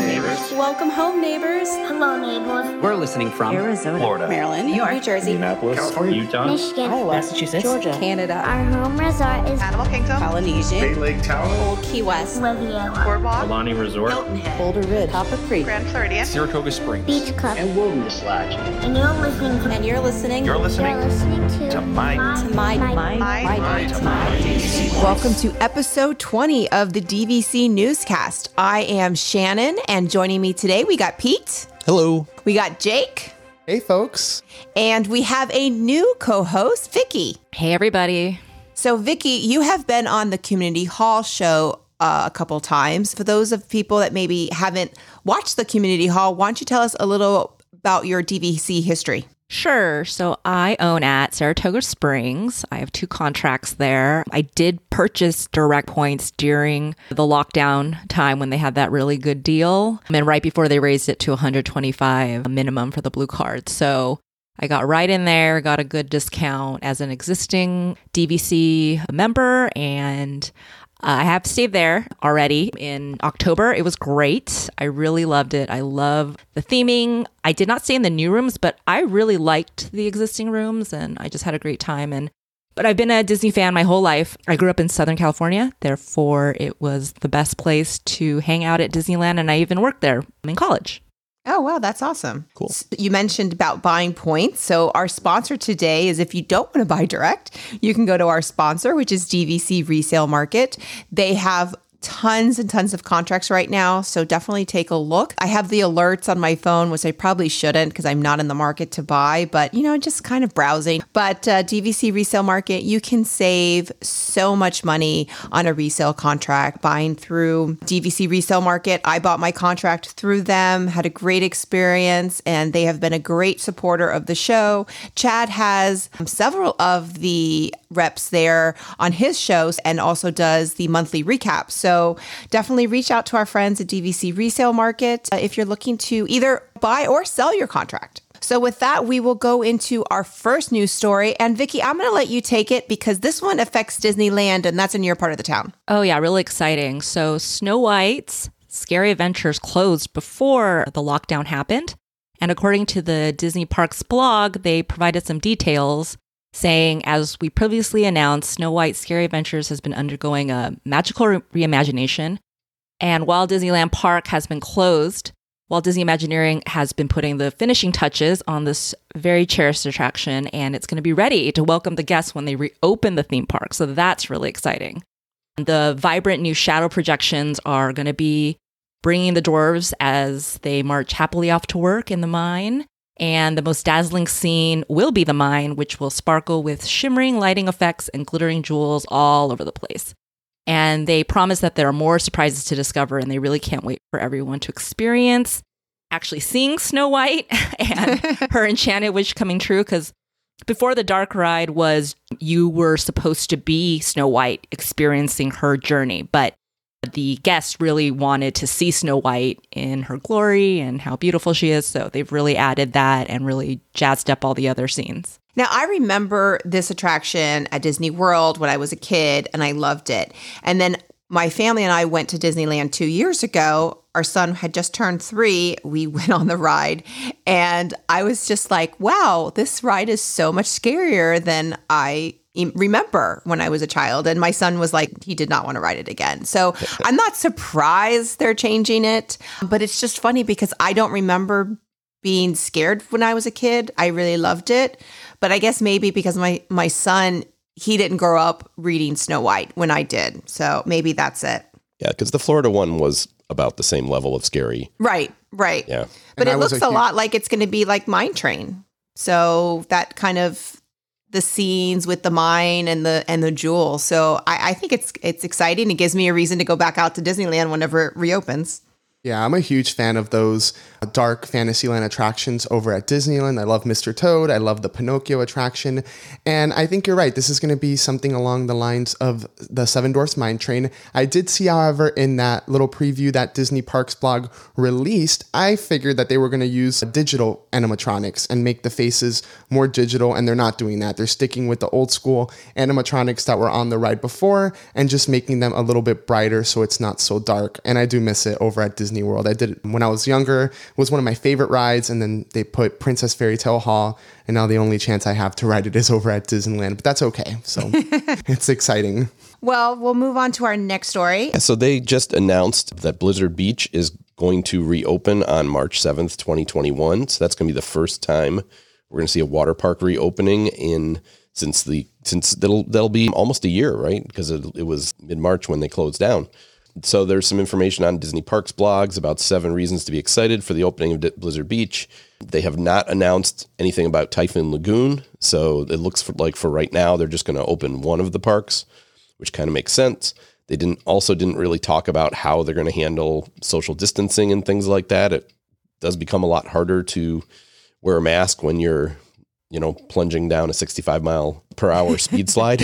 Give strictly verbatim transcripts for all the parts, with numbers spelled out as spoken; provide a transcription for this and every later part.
neighbors. Welcome home, neighbors. Hello, neighbors. We're listening from Arizona, Florida, Maryland, New York, New Jersey, Indianapolis, California, Utah, Michigan, Iowa, Massachusetts, Georgia, Canada, Our home resort is Animal Kingdom, Polynesian, Bay Lake Tower, Old Key West, Riviera, Boardwalk, Alani Resort, Hilton Head, Boulder Ridge, Copper Creek, Grand Floridian, Saratoga Springs, Beach Club, and Wilderness Lodge. and you're listening to and you're listening You're listening You're listening to, to my- to my, my, My- my, My- to my D V C. Welcome to episode twenty of the D V C Newscast. I am Shannon, and joining me today, we got Pete. Hello. We got Jake. Hey, folks. And we have a new co-host, Vicky. Hey, everybody. So, Vicky, you have been on the Community Hall show uh, a couple times. For those of people that maybe haven't watched the Community Hall, why don't you tell us a little about your D V C history? Sure. So I own at Saratoga Springs. I have two contracts there. I did purchase direct points during the lockdown time when they had that really good deal. And right before they raised it to one hundred twenty-five minimum for the blue card. So I got right in there, got a good discount as an existing D V C member, and I have stayed there already in October. It was great. I really loved it. I love the theming. I did not stay in the new rooms, but I really liked the existing rooms and I just had a great time. And but I've been a Disney fan my whole life. I grew up in Southern California. Therefore, it was the best place to hang out at Disneyland. And I even worked there in college. Oh, wow, that's awesome. Cool. You mentioned about buying points. So our sponsor today is if you don't want to buy direct, you can go to our sponsor, which is D V C Resale Market. They have tons and tons of contracts right now, so definitely take a look. I have the alerts on my phone, which I probably shouldn't because I'm not in the market to buy, but you know, just kind of browsing. But uh, D V C Resale Market, you can save so much money on a resale contract buying through D V C Resale Market. I bought my contract through them, had a great experience, and they have been a great supporter of the show. Chad has um, several of the reps there on his shows and also does the monthly recap. So definitely reach out to our friends at D V C Resale Market uh, if you're looking to either buy or sell your contract. So with that, we will go into our first news story. And Vicky, I'm going to let you take it because this one affects Disneyland and that's in your part of the town. Oh, yeah, really exciting. So Snow White's Scary Adventures closed before the lockdown happened. And according to the Disney Parks blog, they provided some details saying, as we previously announced, Snow White's Scary Adventures has been undergoing a magical re- reimagination. And while Disneyland Park has been closed, Walt Disney Imagineering has been putting the finishing touches on this very cherished attraction, and it's going to be ready to welcome the guests when they reopen the theme park. So that's really exciting. The vibrant new shadow projections are going to be bringing the dwarves as they march happily off to work in the mine. And the most dazzling scene will be the mine, which will sparkle with shimmering lighting effects and glittering jewels all over the place. And they promise that there are more surprises to discover, and they really can't wait for everyone to experience actually seeing Snow White and her enchanted wish coming true. Because before the dark ride was you were supposed to be Snow White experiencing her journey, but the guests really wanted to see Snow White in her glory and how beautiful she is. So they've really added that and really jazzed up all the other scenes. Now, I remember this attraction at Disney World when I was a kid and I loved it. And then my family and I went to Disneyland two years ago. Our son had just turned three. We went on the ride and I was just like, wow, this ride is so much scarier than I remember when I was a child. And my son was like, he did not want to ride it again. So I'm not surprised they're changing it, but it's just funny because I don't remember being scared when I was a kid. I really loved it. But I guess maybe because my, my son, he didn't grow up reading Snow White when I did. So maybe that's it. Yeah, because the Florida one was about the same level of scary. Right, right. Yeah. But And it I was looks a a huge- lot like it's going to be like Mine Train. So that kind of the scenes with the mine and the and the jewel. So I, I think it's it's exciting. It gives me a reason to go back out to Disneyland whenever it reopens. Yeah, I'm a huge fan of those dark Fantasyland attractions over at Disneyland. I love Mister Toad. I love the Pinocchio attraction. And I think you're right. This is going to be something along the lines of the Seven Dwarfs Mine Train. I did see, however, in that little preview that Disney Parks blog released, I figured that they were going to use digital animatronics and make the faces more digital, and they're not doing that. They're sticking with the old school animatronics that were on the ride before and just making them a little bit brighter so it's not so dark. And I do miss it over at Disney. Disney World. I did it when I was younger. It was one of my favorite rides, and then they put Princess Fairy Tale Hall, and now the only chance I have to ride it is over at Disneyland, but that's okay. So it's exciting. Well, we'll move on to our next story. So they just announced that Blizzard Beach is going to reopen on March seventh, twenty twenty-one. So that's going to be the first time we're going to see a water park reopening in since the since that'll that'll be almost a year, right? Because it, it was mid-March when they closed down. So there's some information on Disney Parks blogs about seven reasons to be excited for the opening of Blizzard Beach. They have not announced anything about Typhoon Lagoon. So it looks for, like for right now, they're just going to open one of the parks, which kind of makes sense. They didn't also didn't really talk about how they're going to handle social distancing and things like that. It does become a lot harder to wear a mask when you're, you know, plunging down a sixty-five mile per hour speed slide.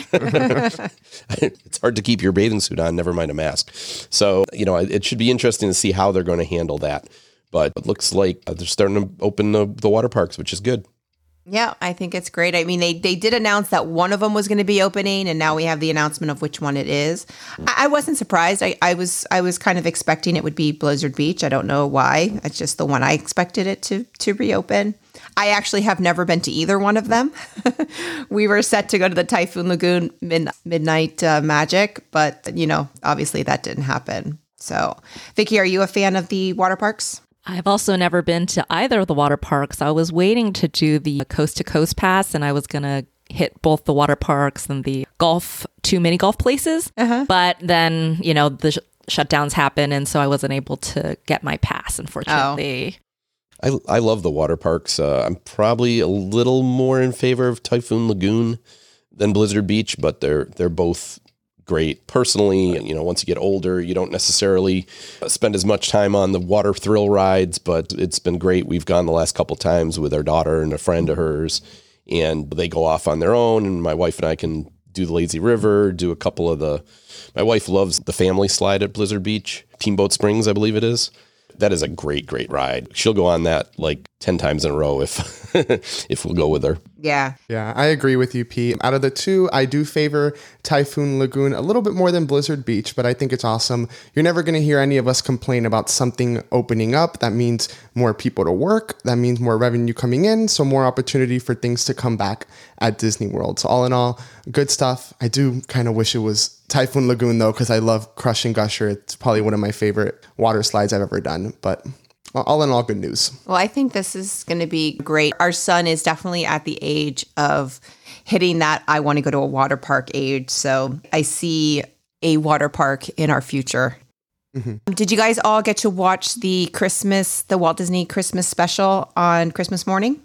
It's hard to keep your bathing suit on, never mind a mask. So, you know, it should be interesting to see how they're going to handle that. But it looks like they're starting to open the, the water parks, which is good. Yeah, I think it's great. I mean, they they did announce that one of them was going to be opening, and now we have the announcement of which one it is. I, I wasn't surprised. I, I was I was kind of expecting it would be Blizzard Beach. I don't know why. It's just the one I expected it to to reopen. I actually have never been to either one of them. We were set to go to the Typhoon Lagoon mid, Midnight uh, Magic, but, you know, obviously that didn't happen. So, Vicky, are you a fan of the water parks? I've also never been to either of the water parks. I was waiting to do the coast to coast pass, and I was going to hit both the water parks and the golf, two mini golf places. Uh-huh. But then, you know, the sh- shutdowns happened, and so I wasn't able to get my pass, unfortunately. Oh. I, I love the water parks. Uh, I'm probably a little more in favor of Typhoon Lagoon than Blizzard Beach, but they're they're both great. Personally, you know, once you get older, you don't necessarily spend as much time on the water thrill rides, but it's been great. We've gone the last couple times with our daughter and a friend of hers, and they go off on their own, and my wife and I can do the Lazy River, do a couple of the... My wife loves the family slide at Blizzard Beach, Steamboat Springs, I believe it is. That is a great, great ride. She'll go on that like ten times in a row if if we'll go with her. Yeah. Yeah, I agree with you, Pete. Out of the two, I do favor Typhoon Lagoon a little bit more than Blizzard Beach, but I think it's awesome. You're never going to hear any of us complain about something opening up. That means more people to work. That means more revenue coming in, so more opportunity for things to come back at Disney World. So all in all, good stuff. I do kind of wish it was Typhoon Lagoon, though, because I love Crush and Gusher. It's probably one of my favorite water slides I've ever done, but... all in all, good news. Well, I think this is going to be great. Our son is definitely at the age of hitting that I want to go to a water park age. So I see a water park in our future. Mm-hmm. Did you guys all get to watch the Christmas, the Walt Disney Christmas special on Christmas morning?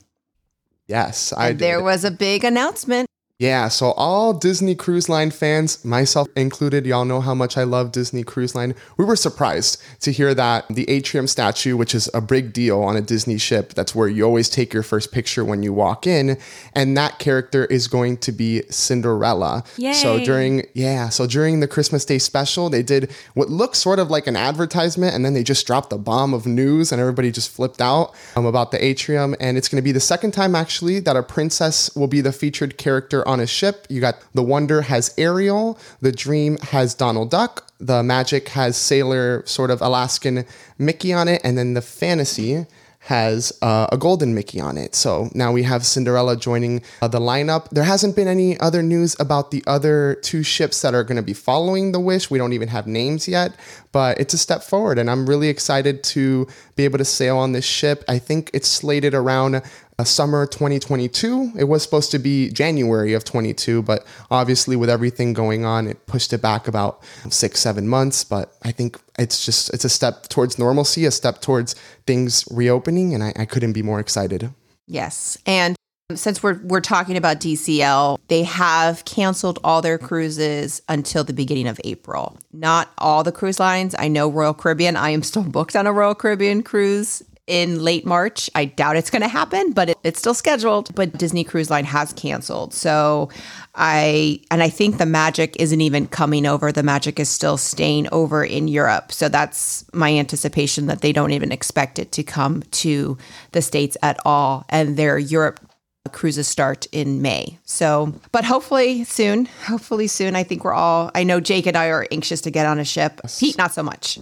Yes, I and did. There was a big announcement. Yeah, so all Disney Cruise Line fans, myself included, y'all know how much I love Disney Cruise Line. We were surprised to hear that the Atrium statue, which is a big deal on a Disney ship, that's where you always take your first picture when you walk in, and that character is going to be Cinderella. Yay. So during, yeah, so during the Christmas Day special, they did what looks sort of like an advertisement, and then they just dropped a bomb of news, and everybody just flipped out um, about the Atrium, and it's going to be the second time, actually, that a princess will be the featured character on a ship. You got the Wonder has Ariel, the Dream has Donald Duck, the Magic has Sailor, sort of Alaskan Mickey on it, and then the Fantasy has uh, a golden Mickey on it. So now we have Cinderella joining uh, the lineup. There hasn't been any other news about the other two ships that are going to be following the Wish. We don't even have names yet, but it's a step forward, and I'm really excited to be able to sail on this ship. I think it's slated around Uh, summer twenty twenty-two. It was supposed to be January of twenty-two, but obviously with everything going on, it pushed it back about six, seven months. But I think it's just, it's a step towards normalcy, a step towards things reopening, and I, I couldn't be more excited. Yes. And since we're we're talking about D C L, they have canceled all their cruises until the beginning of April. Not all the cruise lines. I know Royal Caribbean, I am still booked on a Royal Caribbean cruise in late March. I doubt it's going to happen, but it, it's still scheduled. But Disney Cruise Line has canceled. So I, and I think the Magic isn't even coming over. The Magic is still staying over in Europe. So that's my anticipation that they don't even expect it to come to the States at all. And their Europe cruises start in May. So, but hopefully soon, hopefully soon. I think we're all, I know Jake and I are anxious to get on a ship. Pete, not so much.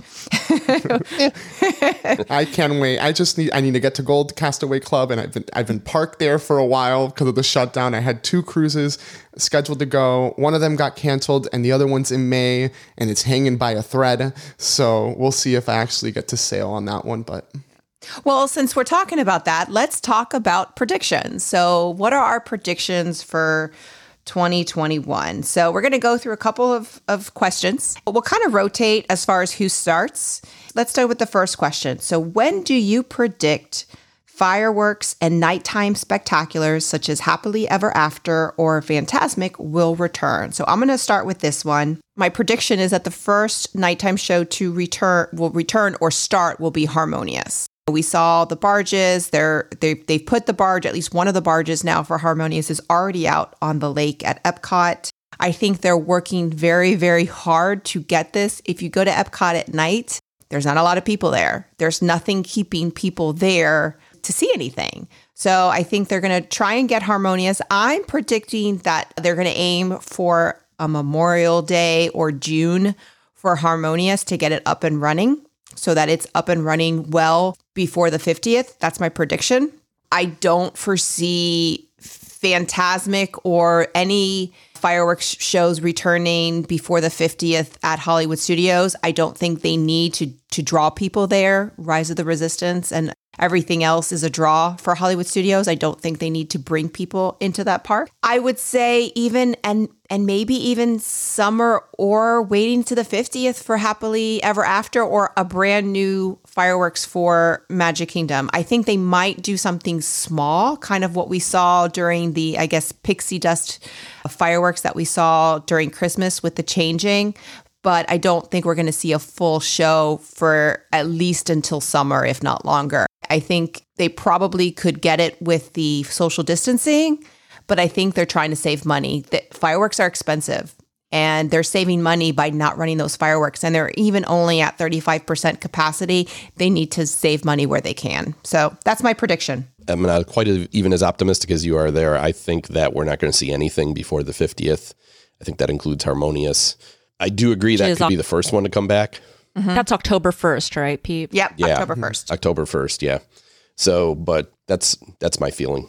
I can't wait. I just need I need to get to Gold Castaway Club, and I've been I've been parked there for a while because of the shutdown. I had two cruises scheduled to go. One of them got canceled, and the other one's in May, and it's hanging by a thread. So we'll see if I actually get to sail on that one. But well, since we're talking about that, let's talk about predictions. So, what are our predictions for twenty twenty-one? So we're going to go through a couple of, of questions. We'll kind of rotate as far as who starts. Let's start with the first question. So when do you predict fireworks and nighttime spectaculars such as Happily Ever After or Fantasmic will return? So I'm going to start with this one. My prediction is that the first nighttime show to return will return or start will be Harmonious. We saw the barges. They're, they, they've put the barge, at least one of the barges now for Harmonious is already out on the lake at Epcot. I think they're working very, very hard to get this. If you go to Epcot at night, there's not a lot of people there. There's nothing keeping people there to see anything. So I think they're going to try and get Harmonious. I'm predicting that they're going to aim for a Memorial Day or June for Harmonious to get it up and running, so that it's up and running well before the fiftieth. That's my prediction. I don't foresee Fantasmic or any fireworks shows returning before the fiftieth at Hollywood Studios. I don't think they need to to draw people there. Rise of the Resistance and everything else is a draw for Hollywood Studios. I don't think they need to bring people into that park. I would say even and and maybe even summer or waiting to the fiftieth for Happily Ever After or a brand new fireworks for Magic Kingdom. I think they might do something small, kind of what we saw during the, I guess, pixie dust fireworks that we saw during Christmas with the changing. But I don't think we're going to see a full show for at least until summer, if not longer. I think they probably could get it with the social distancing, but I think they're trying to save money. The fireworks are expensive, and they're saving money by not running those fireworks. And they're even only at thirty-five percent capacity. They need to save money where they can. So that's my prediction. I'm not quite even as optimistic as you are there. I think that we're not going to see anything before the fiftieth. I think that includes Harmonious. I do agree that could be the first one to come back. Mm-hmm. That's October first, right, Pete? Yep, yeah. October first. October first, yeah. So, but that's that's my feeling.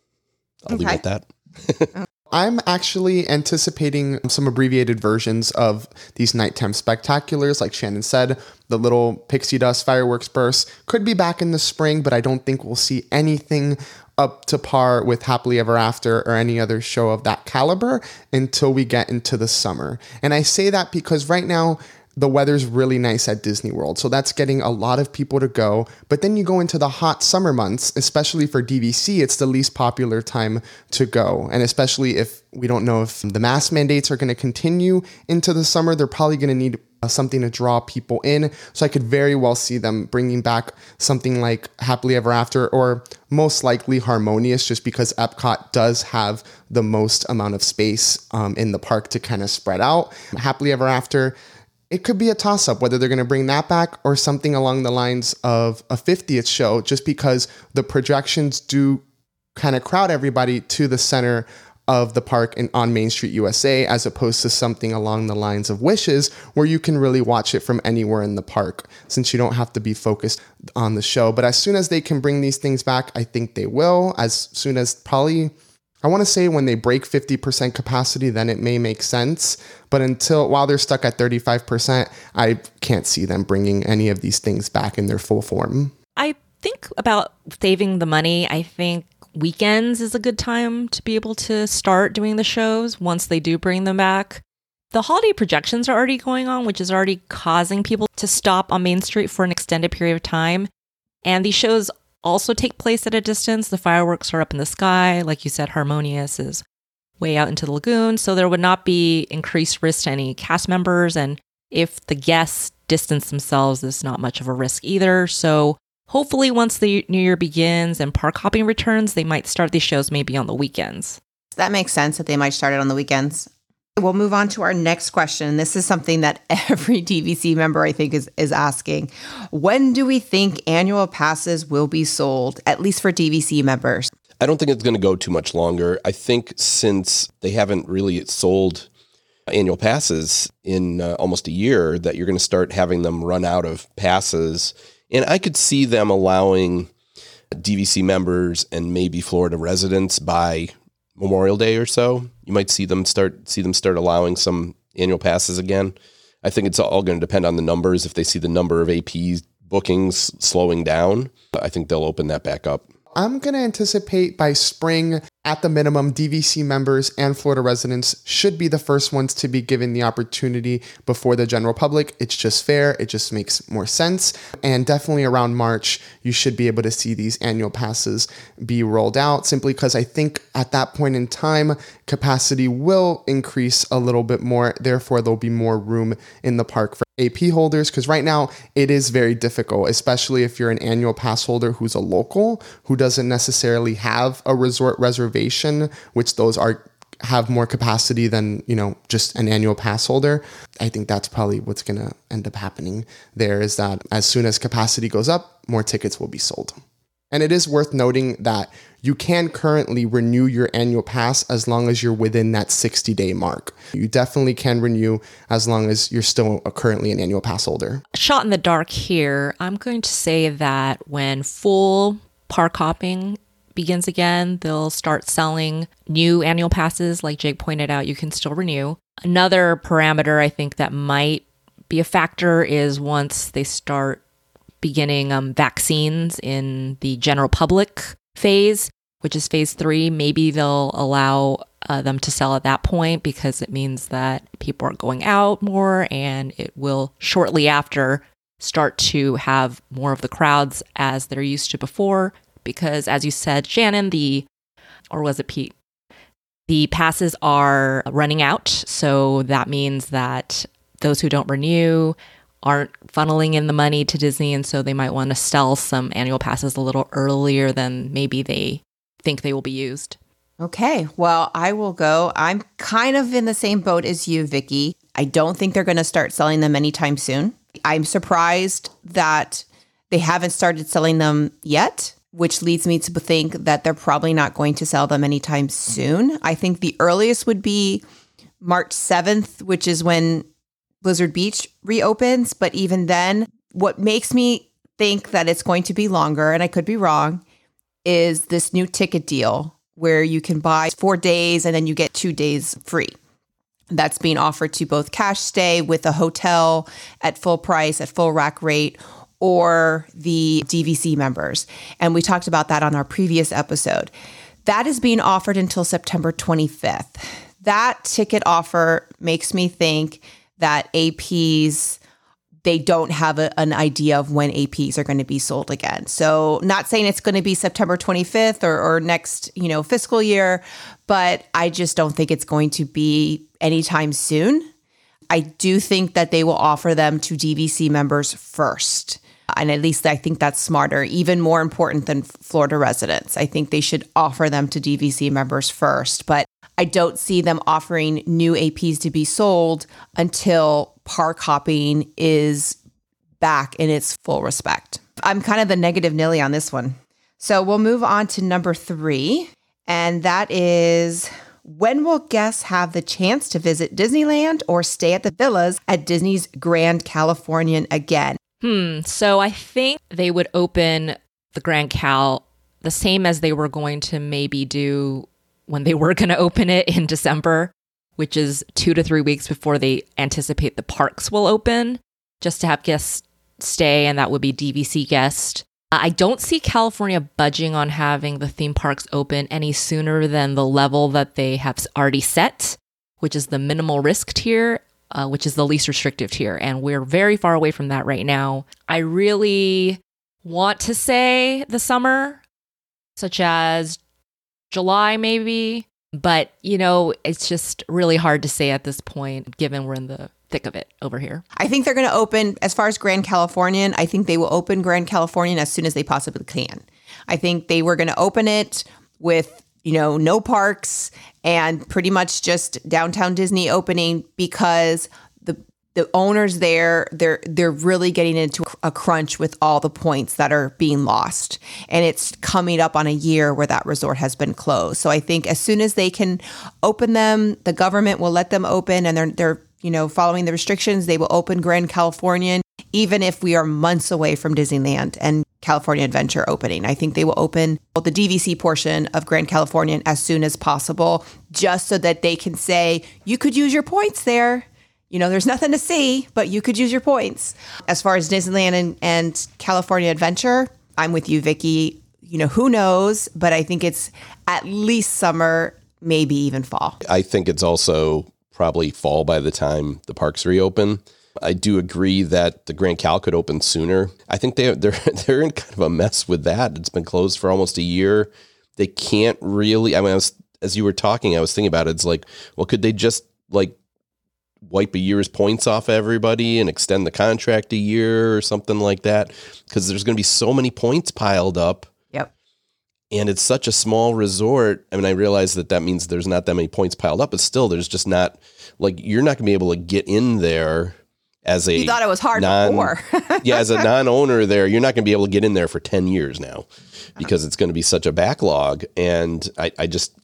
I'll Okay. leave it at that. I'm actually anticipating some abbreviated versions of these nighttime spectaculars. Like Shannon said, the little pixie dust fireworks bursts could be back in the spring, but I don't think we'll see anything up to par with Happily Ever After or any other show of that caliber until we get into the summer. And I say that because right now, the weather's really nice at Disney World, so that's getting a lot of people to go. But then you go into the hot summer months, especially for D V C, it's the least popular time to go. And especially if we don't know if the mask mandates are going to continue into the summer, they're probably going to need uh, something to draw people in. So I could very well see them bringing back something like Happily Ever After, or most likely Harmonious, just because Epcot does have the most amount of space um, in the park to kind of spread out. Happily Ever After, it could be a toss-up whether they're going to bring that back or something along the lines of a fiftieth show, just because the projections do kind of crowd everybody to the center of the park and on Main Street U S A, as opposed to something along the lines of Wishes, where you can really watch it from anywhere in the park, since you don't have to be focused on the show. But as soon as they can bring these things back, I think they will. As soon as probably... I want to say when they break fifty percent capacity, then it may make sense. But until, while they're stuck at thirty-five percent, I can't see them bringing any of these things back in their full form. I think about saving the money. I think weekends is a good time to be able to start doing the shows once they do bring them back. The holiday projections are already going on, which is already causing people to stop on Main Street for an extended period of time. And these shows also take place at a distance. The fireworks are up in the sky. Like you said, Harmonious is way out into the lagoon. So there would not be increased risk to any cast members. And if the guests distance themselves, it's not much of a risk either. So hopefully once the new year begins and park hopping returns, they might start these shows maybe on the weekends. That makes sense that they might start it on the weekends. We'll move on to our next question. This is something that every D V C member, I think, is, is asking. When do we think annual passes will be sold, at least for D V C members? I don't think it's going to go too much longer. I think since they haven't really sold annual passes in uh, almost a year, that you're going to start having them run out of passes. And I could see them allowing D V C members and maybe Florida residents by Memorial Day or so. You might see them start see them start allowing some annual passes again. I think it's all going to depend on the numbers. If they see the number of A P bookings slowing down, I think they'll open that back up. I'm going to anticipate by spring, at the minimum, D V C members and Florida residents should be the first ones to be given the opportunity before the general public. It's just fair. It just makes more sense. And definitely around March, you should be able to see these annual passes be rolled out, simply because I think at that point in time, capacity will increase a little bit more. Therefore, there'll be more room in the park for A P holders, because right now it is very difficult, especially if you're an annual pass holder who's a local, who doesn't necessarily have a resort reservation, which those are have more capacity than, you know, just an annual pass holder. I think that's probably what's going to end up happening there, is that as soon as capacity goes up, more tickets will be sold. And it is worth noting that you can currently renew your annual pass as long as you're within that sixty day mark. You definitely can renew as long as you're still a, currently an annual pass holder. Shot in the dark here. I'm going to say that when full park hopping begins again, they'll start selling new annual passes. Like Jake pointed out, you can still renew. Another parameter I think that might be a factor is once they start beginning um, vaccines in the general public phase, which is phase three, maybe they'll allow uh, them to sell at that point, because it means that people are going out more, and it will shortly after start to have more of the crowds as they're used to before. Because as you said, Shannon, the, or was it Pete? The passes are running out. So that means that those who don't renew aren't funneling in the money to Disney, and so they might want to sell some annual passes a little earlier than maybe they think they will be used. Okay, well, I will go. I'm kind of in the same boat as you, Vicky. I don't think they're going to start selling them anytime soon. I'm surprised that they haven't started selling them yet, which leads me to think that they're probably not going to sell them anytime soon. I think the earliest would be March seventh, which is when Blizzard Beach reopens. But even then, what makes me think that it's going to be longer, and I could be wrong, is this new ticket deal where you can buy four days and then you get two days free. That's being offered to both cash stay with a hotel at full price, at full rack rate, or the D V C members. And we talked about that on our previous episode. That is being offered until September twenty-fifth. That ticket offer makes me think that A Ps, they don't have a, an idea of when A Ps are going to be sold again. So not saying it's going to be September twenty-fifth or, or next, you know, fiscal year, but I just don't think it's going to be anytime soon. I do think that they will offer them to D V C members first. And at least I think that's smarter, even more important than Florida residents. I think they should offer them to D V C members first. But I don't see them offering new A Ps to be sold until park hopping is back in its full respect. I'm kind of the negative Nilly on this one. So we'll move on to number three. And that is, when will guests have the chance to visit Disneyland or stay at the villas at Disney's Grand Californian again? Hmm. So I think they would open the Grand Cal the same as they were going to maybe do when they were going to open it in December, which is two to three weeks before they anticipate the parks will open, just to have guests stay, and that would be D V C guests. I don't see California budging on having the theme parks open any sooner than the level that they have already set, which is the minimal risk tier, uh, which is the least restrictive tier. And we're very far away from that right now. I really want to say the summer, such as July maybe, but you know, it's just really hard to say at this point, given we're in the thick of it over here. I think they're going to open, as far as Grand Californian, I think they will open Grand Californian as soon as they possibly can. I think they were going to open it with, you know, no parks and pretty much just Downtown Disney opening, because the the owners there, they're they're really getting into a crunch with all the points that are being lost. And it's coming up on a year where that resort has been closed. So I think as soon as they can open them, the government will let them open, and they're they're you know following the restrictions. They will open Grand Californian, even if we are months away from Disneyland and California Adventure opening. I think they will open the D V C portion of Grand Californian as soon as possible, just so that they can say, you could use your points there. You know, there's nothing to see, but you could use your points. As far as Disneyland and, and California Adventure, I'm with you, Vicky. You know, who knows? But I think it's at least summer, maybe even fall. I think it's also probably fall by the time the parks reopen. I do agree that the Grand Cal could open sooner. I think they, they're they're in kind of a mess with that. It's been closed for almost a year. They can't really, I mean, I was, as you were talking, I was thinking about it. It's like, well, could they just like wipe a year's points off everybody and extend the contract a year or something like that? Because there's going to be so many points piled up. Yep. And it's such a small resort. I mean, I realize that that means there's not that many points piled up, but still there's just not, like, you're not going to be able to get in there as a You thought it was hard non, before. yeah, as a non-owner there, you're not going to be able to get in there for ten years now because it's going to be such a backlog. And I, I just,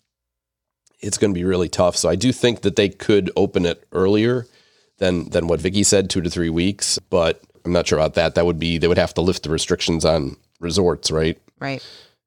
it's going to be really tough. So I do think that they could open it earlier than than what Vicky said, two to three weeks. But I'm not sure about that. That would be, they would have to lift the restrictions on resorts, right? Right.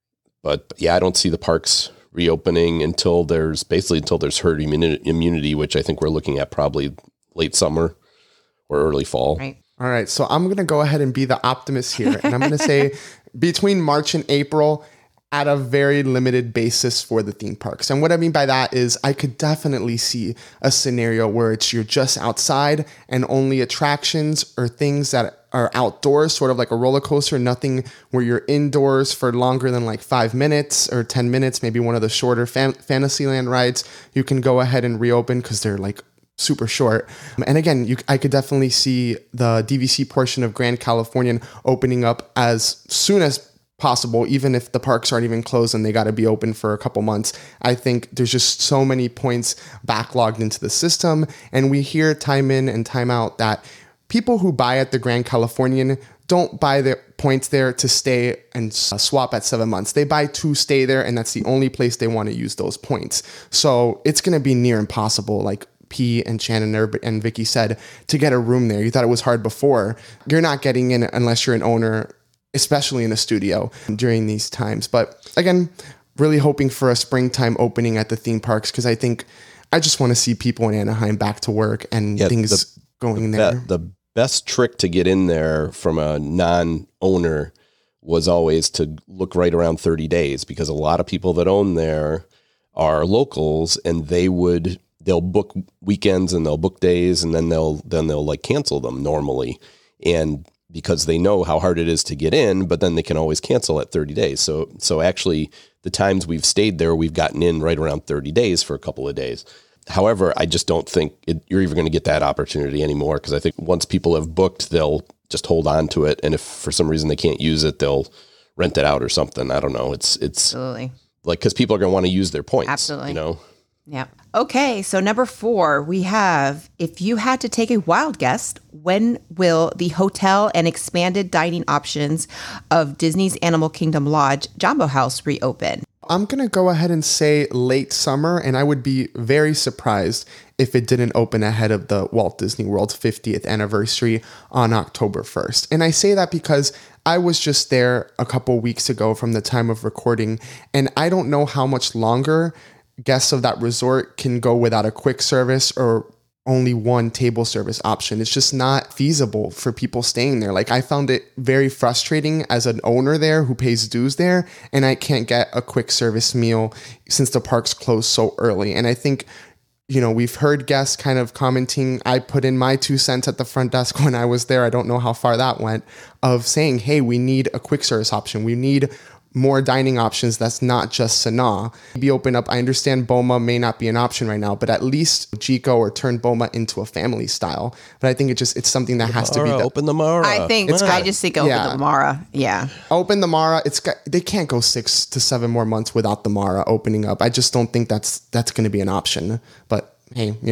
But yeah, I don't see the parks reopening until there's basically until there's herd immuni- immunity, which I think we're looking at probably late summer or early fall. Right. All right, so I'm going to go ahead and be the optimist here. And I'm going to say between March and April at a very limited basis for the theme parks. And what I mean by that is I could definitely see a scenario where it's you're just outside and only attractions or things that are outdoors, sort of like a roller coaster, nothing where you're indoors for longer than like five minutes or ten minutes, maybe one of the shorter fan- Fantasyland rides, you can go ahead and reopen because they're like super short. And again, you, I could definitely see the D V C portion of Grand Californian opening up as soon as possible, even if the parks aren't even closed and they got to be open for a couple months. I think there's just so many points backlogged into the system. And we hear time in and time out that people who buy at the Grand Californian don't buy their points there to stay and uh, swap at seven months. They buy to stay there, and that's the only place they want to use those points. So it's going to be near impossible, like P and Shannon and Vicky said, to get a room there. You thought it was hard before. You're not getting in unless you're an owner, especially in a studio during these times. But again, really hoping for a springtime opening at the theme parks, because I think I just want to see people in Anaheim back to work and yeah, things the, going the, there. The best trick to get in there from a non-owner was always to look right around thirty days, because a lot of people that own there are locals, and they would they'll book weekends and they'll book days, and then they'll then they'll like cancel them normally. And because they know how hard it is to get in, but then they can always cancel at thirty days. So so actually the times we've stayed there, we've gotten in right around thirty days for a couple of days. However, I just don't think it, you're even going to get that opportunity anymore, because I think once people have booked, they'll just hold on to it. And if for some reason they can't use it, they'll rent it out or something. I don't know. It's it's Absolutely. Like, because people are going to want to use their points. Absolutely. You know? Yeah. Okay. So number four, we have, if you had to take a wild guess, when will the hotel and expanded dining options of Disney's Animal Kingdom Lodge Jambo House reopen? I'm going to go ahead and say late summer, and I would be very surprised if it didn't open ahead of the Walt Disney World's fiftieth anniversary on October first. And I say that because I was just there a couple weeks ago from the time of recording, and I don't know how much longer guests of that resort can go without a quick service or only one table service option. It's just not feasible for people staying there. Like, I found it very frustrating as an owner there who pays dues there, and I can't get a quick service meal since the park's closed so early. And I think, you know, we've heard guests kind of commenting. I put in my two cents at the front desk when I was there. I don't know how far that went, of saying, hey, we need a quick service option. We need more dining options that's not just Sanaa. Be open up. I understand Boma may not be an option right now, but at least Chico or turn Boma into a family style. But I think it just it's something that has Mara, to be the, open the Mara. I think It's I got- just think open yeah. the Mara. Yeah. open the Mara. It's got, they can't go six to seven more months without the Mara opening up. I just don't think that's that's going to be an option. But hey, you know,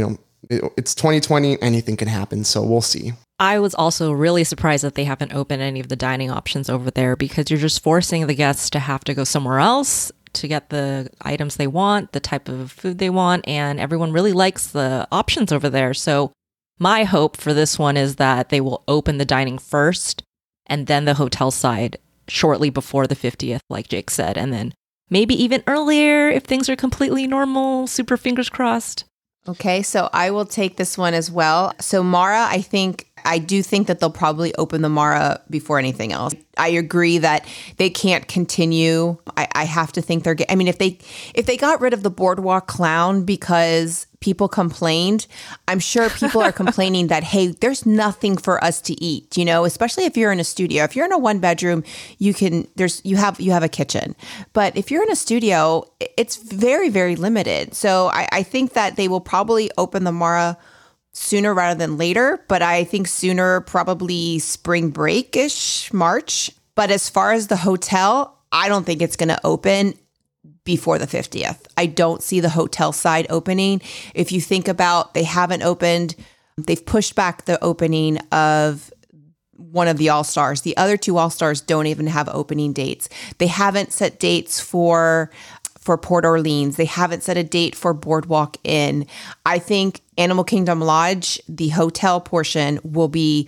it, it's twenty twenty, anything can happen. So we'll see. I was also really surprised that they haven't opened any of the dining options over there, because you're just forcing the guests to have to go somewhere else to get the items they want, the type of food they want, and everyone really likes the options over there. So my hope for this one is that they will open the dining first and then the hotel side shortly before the fiftieth, like Jake said, and then maybe even earlier if things are completely normal. Super fingers crossed. Okay, so I will take this one as well. So Mara, I think, I do think that they'll probably open the Mara before anything else. I agree that they can't continue. I, I have to think they're, I mean, if they, if they got rid of the Boardwalk Clown because people complained, I'm sure people are complaining that, hey, there's nothing for us to eat, you know, especially if you're in a studio. If you're in a one bedroom, you can, there's, you have, you have a kitchen. But if you're in a studio, it's very, very limited. So I, I think that they will probably open the Mara sooner rather than later, but I think sooner, probably spring break-ish, March. But as far as the hotel, I don't think it's going to open before the fiftieth. I don't see the hotel side opening. If you think about, they haven't opened, they've pushed back the opening of one of the All-Stars. The other two All-Stars don't even have opening dates. They haven't set dates for for Port Orleans. They haven't set a date for Boardwalk Inn. I think Animal Kingdom Lodge, the hotel portion, will be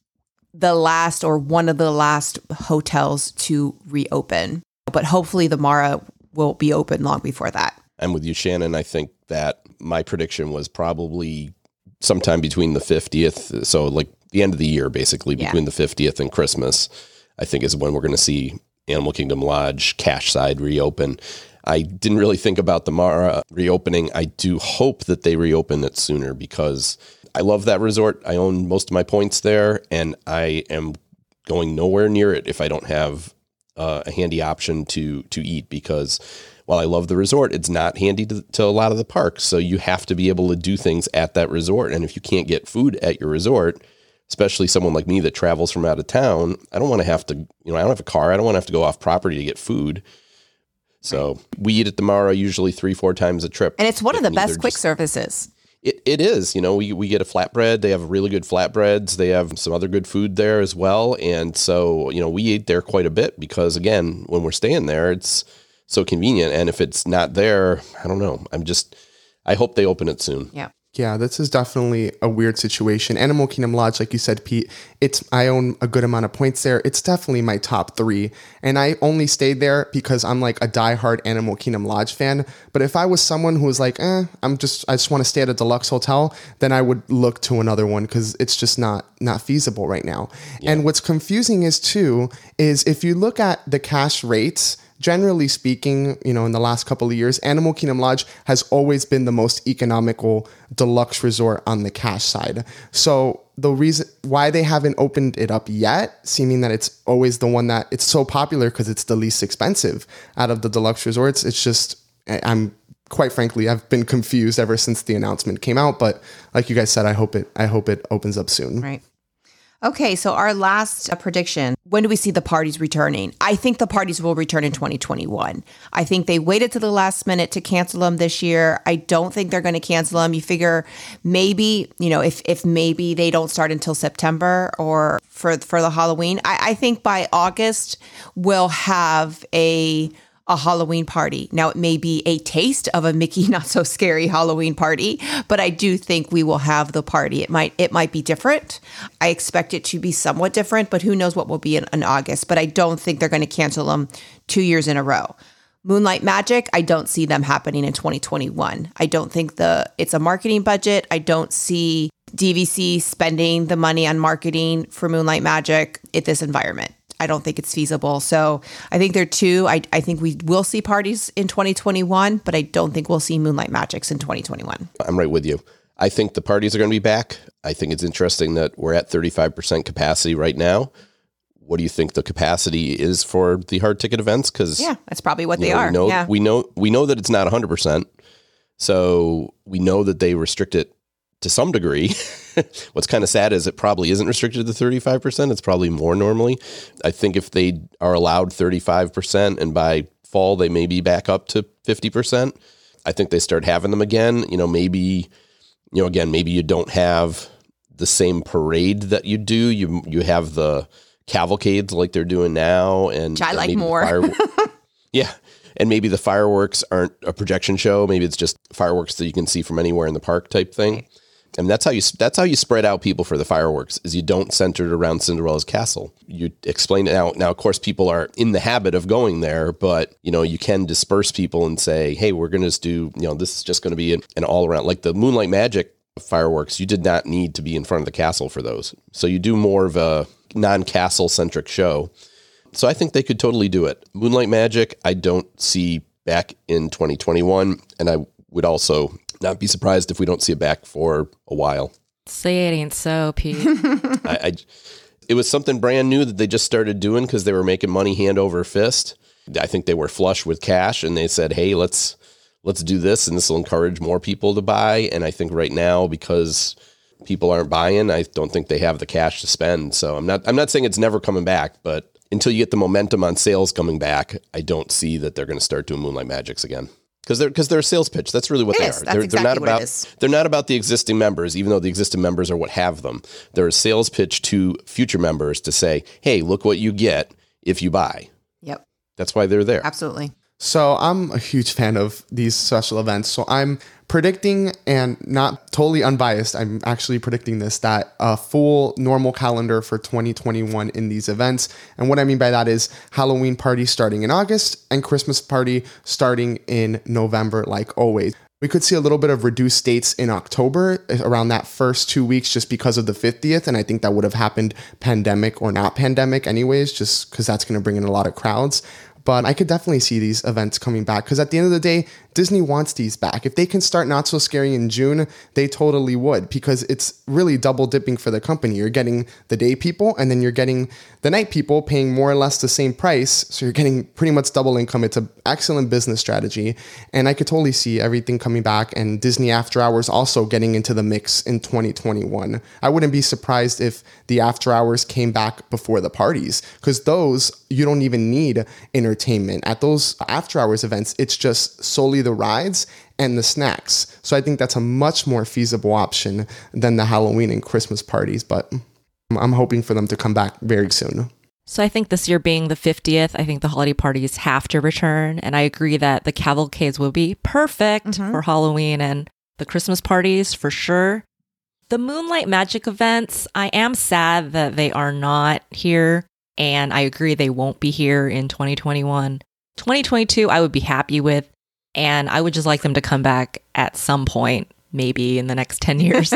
the last or one of the last hotels to reopen. But hopefully the Mara will be open long before that. I'm with you, Shannon. I think that my prediction was probably sometime between the fiftieth. So like the end of the year, basically, Yeah. between the fiftieth and Christmas, I think is when we're going to see Animal Kingdom Lodge cash side reopen. I didn't really think about the Mara reopening. I do hope that they reopen it sooner because I love that resort. I own most of my points there, and I am going nowhere near it if I don't have uh, a handy option to to eat, because while I love the resort, it's not handy to, to a lot of the parks. So you have to be able to do things at that resort. And if you can't get food at your resort, especially someone like me that travels from out of town, I don't want to have to, you know, I don't have a car. I don't want to have to go off property to get food. So we eat at the Mara usually three, four times a trip. And it's one of the And best either quick just- services. It It is. You know, we, we get a flatbread. They have really good flatbreads. They have some other good food there as well. And so, you know, we eat there quite a bit because, again, when we're staying there, it's so convenient. And if it's not there, I don't know. I'm just, I hope they open it soon. Yeah. Yeah, this is definitely a weird situation. Animal Kingdom Lodge, like you said, Pete, it's I own a good amount of points there. It's definitely my top three. And I only stayed there because I'm like a diehard Animal Kingdom Lodge fan. But if I was someone who was like, eh, I'm just I just want to stay at a deluxe hotel, then I would look to another one because it's just not not feasible right now. Yeah. And what's confusing is too, is if you look at the cash rates, generally speaking, you know, in the last couple of years, Animal Kingdom Lodge has always been the most economical deluxe resort on the cash side. So the reason why they haven't opened it up yet, seeming that it's always the one that it's so popular because it's the least expensive out of the deluxe resorts, it's just, I'm quite frankly, I've been confused ever since the announcement came out. But like you guys said, I hope it, I hope it opens up soon. Right. Okay, so our last uh, prediction, when do we see the parties returning? I think the parties will return in twenty twenty-one. I think they waited to the last minute to cancel them this year. I don't think they're going to cancel them. You figure maybe, you know, if if maybe they don't start until September or for for the Halloween, I, I think by August we'll have a a Halloween party. Now, it may be a taste of a Mickey Not So Scary Halloween party, but I do think we will have the party. It might it might be different. I expect it to be somewhat different, but who knows what will be in, in August. But I don't think they're going to cancel them two years in a row. Moonlight Magic, I don't see them happening in twenty twenty-one. I don't think the it's a marketing budget. I don't see D V C spending the money on marketing for Moonlight Magic at this environment. I don't think it's feasible. So I think there are two. I, I think we will see parties in twenty twenty-one, but I don't think we'll see Moonlight Magics in twenty twenty-one. I'm right with you. I think the parties are going to be back. I think it's interesting that we're at thirty-five percent capacity right now. What do you think the capacity is for the hard ticket events? Because yeah, that's probably what they know, are. We know, yeah. we know we know that it's not one hundred percent. So we know that they restrict it to some degree. What's kind of sad is it probably isn't restricted to thirty-five percent. It's probably more normally. I think if they are allowed thirty-five percent and by fall they may be back up to fifty percent, I think they start having them again. You know, maybe You know, again, maybe you don't have the same parade that you do. You you have the cavalcades like they're doing now, and Which I and like maybe the more. fire- yeah, and maybe the fireworks aren't a projection show. Maybe it's just fireworks that you can see from anywhere in the park type thing. Right. And that's how you that's how you spread out people for the fireworks. Is you don't center it around Cinderella's castle. You explain it out. Now, of course, people are in the habit of going there, but you know you can disperse people and say, "Hey, we're going to just do. You know, this is just going to be an, an all around like the Moonlight Magic fireworks. You did not need to be in front of the castle for those. So you do more of a non-castle centric show. So I think they could totally do it. Moonlight Magic, I don't see back in twenty twenty-one, and I would also not be surprised if we don't see it back for a while. Say it ain't so, Pete. I, I, it was something brand new that they just started doing because they were making money hand over fist. I think they were flush with cash, and they said, "Hey, let's let's do this, and this will encourage more people to buy." And I think right now, because people aren't buying, I don't think they have the cash to spend. So I'm not I'm not saying it's never coming back, but until you get the momentum on sales coming back, I don't see that they're going to start doing Moonlight Magics again. Because they're because they're a sales pitch. That's really what It they is. are. That's they're, exactly they're not what it about is. they're not about the existing members, even though the existing members are what have them. They're a sales pitch to future members to say, "Hey, look what you get if you buy." Yep. That's why they're there. Absolutely. So I'm a huge fan of these special events. So I'm predicting, and not totally unbiased, I'm actually predicting this, that a full normal calendar for twenty twenty-one in these events. And what I mean by that is Halloween party starting in August and Christmas party starting in November, like always. We could see a little bit of reduced dates in October around that first two weeks just because of the fiftieth. And I think that would have happened pandemic or not pandemic anyways, just because that's going to bring in a lot of crowds. But I could definitely see these events coming back because at the end of the day, Disney wants these back. If they can start Not So Scary in June, they totally would, because it's really double dipping for the company. You're getting the day people and then you're getting the night people paying more or less the same price. So you're getting pretty much double income. It's an excellent business strategy. And I could totally see everything coming back and Disney After Hours also getting into the mix in twenty twenty-one. I wouldn't be surprised if the After Hours came back before the parties, because those, you don't even need entertainment. At those After Hours events, it's just solely the rides and the snacks. So I think that's a much more feasible option than the Halloween and Christmas parties, but I'm hoping for them to come back very soon. So I think this year being the fiftieth, I think the holiday parties have to return. And I agree that the cavalcades will be perfect mm-hmm. for Halloween and the Christmas parties for sure. The Moonlight Magic events, I am sad that they are not here. And I agree they won't be here in twenty twenty-one. twenty twenty-two, I would be happy with. And I would just like them to come back at some point, maybe in the next ten years.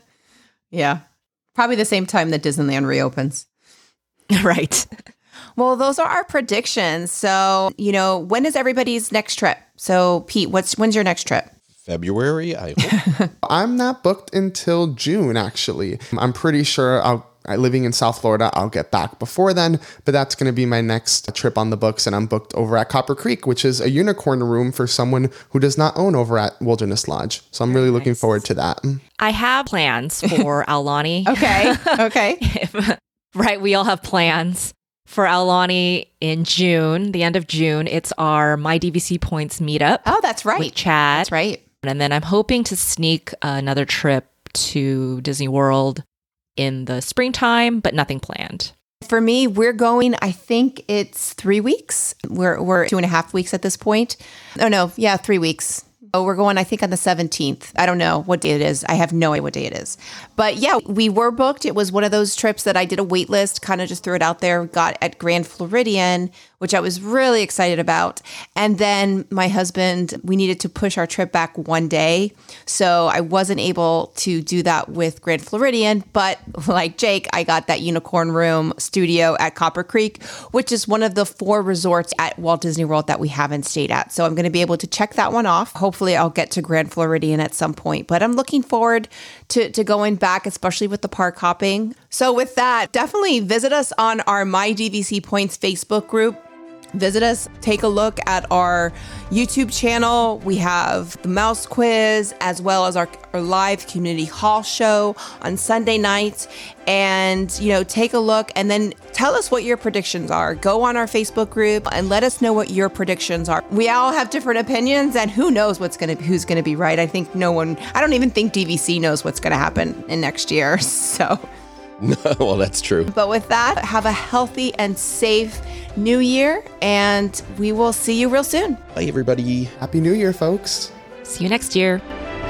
Yeah. Probably the same time that Disneyland reopens. Right. Well, those are our predictions. So, you know, when is everybody's next trip? So, Pete, what's when's your next trip? February, I hope. I'm not booked until June, actually. I'm pretty sure I'll I, living in South Florida, I'll get back before then, but that's going to be my next trip on the books, and I'm booked over at Copper Creek, which is a unicorn room for someone who does not own over at Wilderness Lodge. So I'm really Very looking nice. forward to that. I have plans for Aulani. Okay. Okay. Right. We all have plans for Aulani in June, the end of June. It's our My D V C Points meetup. Oh, that's right. With Chad. That's right. And then I'm hoping to sneak another trip to Disney World in the springtime, but nothing planned. For me, we're going, I think it's three weeks. We're we're two and a half weeks at this point. Oh, no. Yeah, three weeks. Oh, we're going, I think, on the seventeenth. I don't know what day it is. I have no idea what day it is. But yeah, we were booked. It was one of those trips that I did a wait list, kind of just threw it out there, got at Grand Floridian, which I was really excited about. And then my husband, we needed to push our trip back one day. So I wasn't able to do that with Grand Floridian. But like Jake, I got that Unicorn Room studio at Copper Creek, which is one of the four resorts at Walt Disney World that we haven't stayed at. So I'm going to be able to check that one off. Hopefully I'll get to Grand Floridian at some point. But I'm looking forward to, to going back, especially with the park hopping. So with that, definitely visit us on our My D V C Points Facebook group. visit us, take a look at our YouTube channel. We have the Mouse Quiz as well as our, our live community hall show on Sunday nights. And, you know, take a look and then tell us what your predictions are. Go on our Facebook group and let us know what your predictions are. We all have different opinions, and who knows what's going to who's going to be right. I think no one, I don't even think D V C knows what's going to happen in next year. So, Well, that's true. but with that, have a healthy and safe new year, and we will see you real soon. Bye, everybody. Happy New Year, folks. See you next year.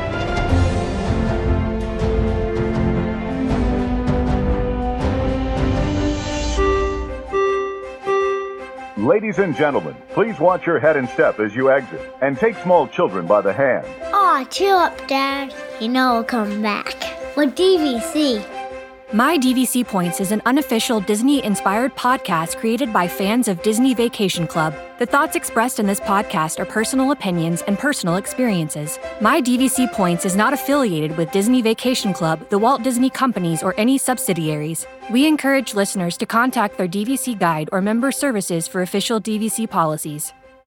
Ladies and gentlemen, please watch your head and step as you exit, and take small children by the hand. Aw, chill up, Dad. You know we'll come back. With D V C. My D V C Points is an unofficial Disney-inspired podcast created by fans of Disney Vacation Club. The thoughts expressed in this podcast are personal opinions and personal experiences. My D V C Points is not affiliated with Disney Vacation Club, the Walt Disney Companies, or any subsidiaries. We encourage listeners to contact their D V C guide or member services for official D V C policies.